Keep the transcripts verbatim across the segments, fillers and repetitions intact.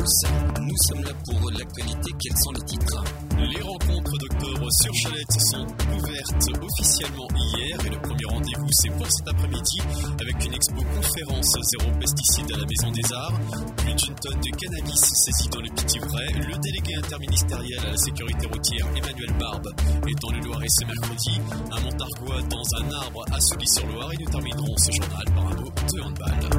tous. Nous sommes là pour l'actualité. Quels sont les titres ? Les rencontres d'octobre sur Chalette sont ouvertes officiellement hier et le premier rendez-vous c'est pour cet après-midi avec une expo conférence zéro pesticide à la Maison des Arts. Plus d'une tonne de cannabis saisie dans le Pithiverais. Le délégué interministériel à la sécurité routière Emmanuel Barbe est dans le Loiret ce mercredi. Un Montargois dans un arbre à Sully-sur-Loire et nous terminerons ce journal par un mot de handball.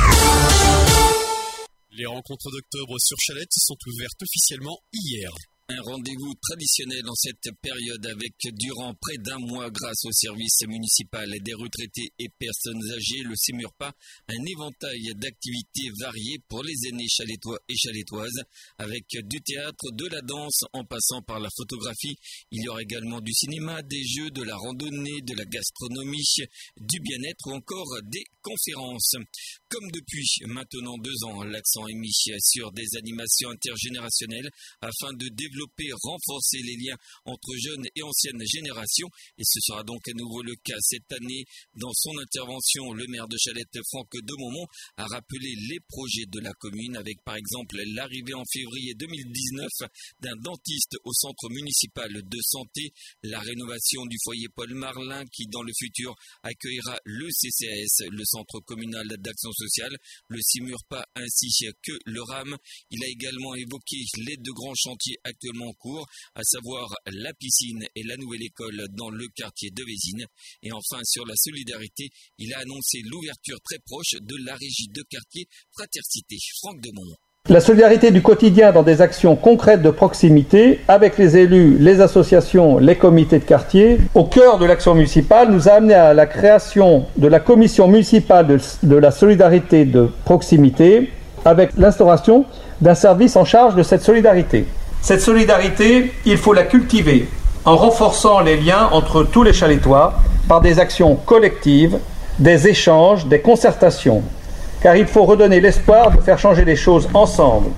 Les rencontres d'octobre sur Chalette sont ouvertes officiellement hier. Un rendez-vous traditionnel en cette période avec, durant près d'un mois, grâce au service municipal des retraités et personnes âgées, le Sémurpa, un éventail d'activités variées pour les aînés chalettois et chalettoises, avec du théâtre, de la danse, en passant par la photographie. Il y aura également du cinéma, des jeux, de la randonnée, de la gastronomie, du bien-être ou encore des conférences. Comme depuis maintenant deux ans, l'accent est mis sur des animations intergénérationnelles afin de développer Développer, renforcer les liens entre jeunes et anciennes générations. Et ce sera donc à nouveau le cas cette année. Dans son intervention, le maire de Chalette, Franck Demomont, a rappelé les projets de la commune avec par exemple l'arrivée en février deux mille dix-neuf d'un dentiste au centre municipal de santé, la rénovation du foyer Paul Marlin qui dans le futur accueillera le C C A S, le centre communal d'action sociale, le Sémurpa ainsi que le RAM. Il a également évoqué les deux grands chantiers actuels en cours, à savoir la piscine et la nouvelle école dans le quartier de Vézines. Et enfin, sur la solidarité, il a annoncé l'ouverture très proche de la régie de quartier Fratercité. Franck Demont. La solidarité du quotidien dans des actions concrètes de proximité avec les élus, les associations, les comités de quartier, au cœur de l'action municipale, nous a amené à la création de la commission municipale de, de la solidarité de proximité avec l'instauration d'un service en charge de cette solidarité. Cette solidarité, il faut la cultiver en renforçant les liens entre tous les chalettois par des actions collectives, des échanges, des concertations. Car il faut redonner l'espoir de faire changer les choses ensemble.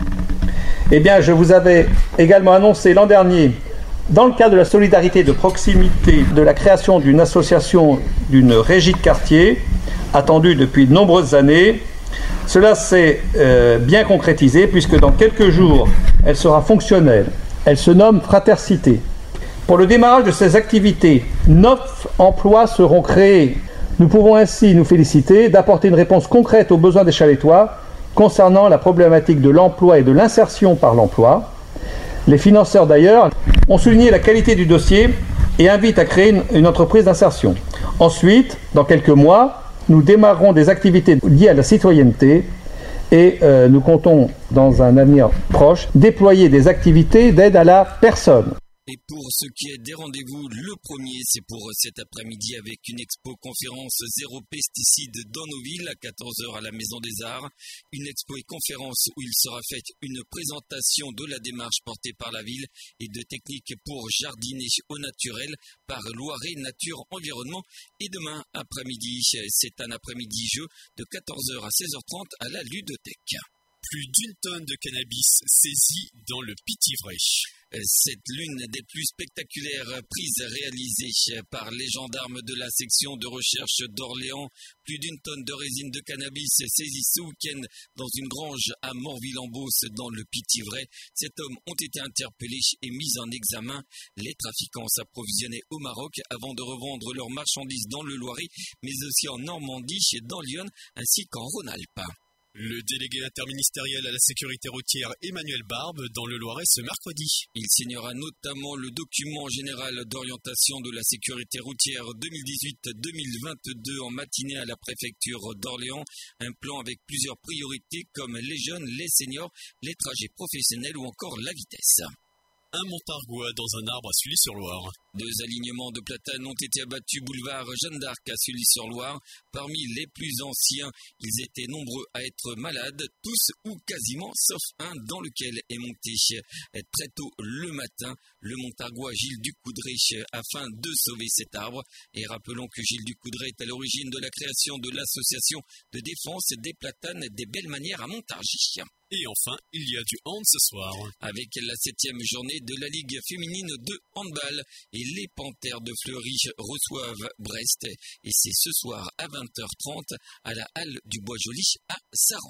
Eh bien, je vous avais également annoncé l'an dernier, dans le cadre de la solidarité de proximité, de la création d'une association, d'une régie de quartier, attendue depuis de nombreuses années. Cela s'est euh, bien concrétisé puisque dans quelques jours, elle sera fonctionnelle. Elle se nomme Fratercité. Pour le démarrage de ces activités, neuf emplois seront créés. Nous pouvons ainsi nous féliciter d'apporter une réponse concrète aux besoins des chalettois concernant la problématique de l'emploi et de l'insertion par l'emploi. Les financeurs d'ailleurs ont souligné la qualité du dossier et invitent à créer une, une entreprise d'insertion. Ensuite, dans quelques mois, nous démarrerons des activités liées à la citoyenneté et euh, nous comptons, dans un avenir proche, déployer des activités d'aide à la personne. Et pour ce qui est des rendez-vous, le premier, c'est pour cet après-midi avec une expo-conférence zéro pesticide dans nos villes à quatorze heures à la Maison des Arts. Une expo et conférence où il sera faite une présentation de la démarche portée par la ville et de techniques pour jardiner au naturel par Loiret Nature Environnement. Et demain après-midi, c'est un après-midi jeu de quatorze heures à seize heures trente à la ludothèque. Plus d'une tonne de cannabis saisie dans le Pithiverais. C'est l'une des plus spectaculaires prises réalisées par les gendarmes de la section de recherche d'Orléans. Plus d'une tonne de résine de cannabis saisie ce week-end dans une grange à Morville-en-Beauce dans le Pithiverais. Sept hommes ont été interpellés et mis en examen. Les trafiquants s'approvisionnaient au Maroc avant de revendre leurs marchandises dans le Loiret, mais aussi en Normandie, dans Lyon, ainsi qu'en Rhône-Alpes. Le délégué interministériel à la sécurité routière Emmanuel Barbe dans le Loiret ce mercredi. Il signera notamment le document général d'orientation de la sécurité routière deux mille dix-huit deux mille vingt-deux en matinée à la préfecture d'Orléans. Un plan avec plusieurs priorités comme les jeunes, les seniors, les trajets professionnels ou encore la vitesse. Un Montargois dans un arbre à Sully-sur-Loire. Deux alignements de platanes ont été abattus boulevard Jeanne d'Arc à Sully-sur-Loire. Parmi les plus anciens, ils étaient nombreux à être malades, tous ou quasiment, sauf un dans lequel est monté très tôt le matin le Montargois Gilles Ducoudray afin de sauver cet arbre. Et rappelons que Gilles Ducoudray est à l'origine de la création de l'association de défense des platanes des Belles Manières à Montargis. Et enfin, il y a du hand ce soir. Avec la septième journée de la Ligue féminine de handball. Et les Panthères de Fleury reçoivent Brest. Et c'est ce soir à vingt heures trente à la Halle du Bois-Joli à Saran.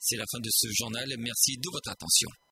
C'est la fin de ce journal. Merci de votre attention.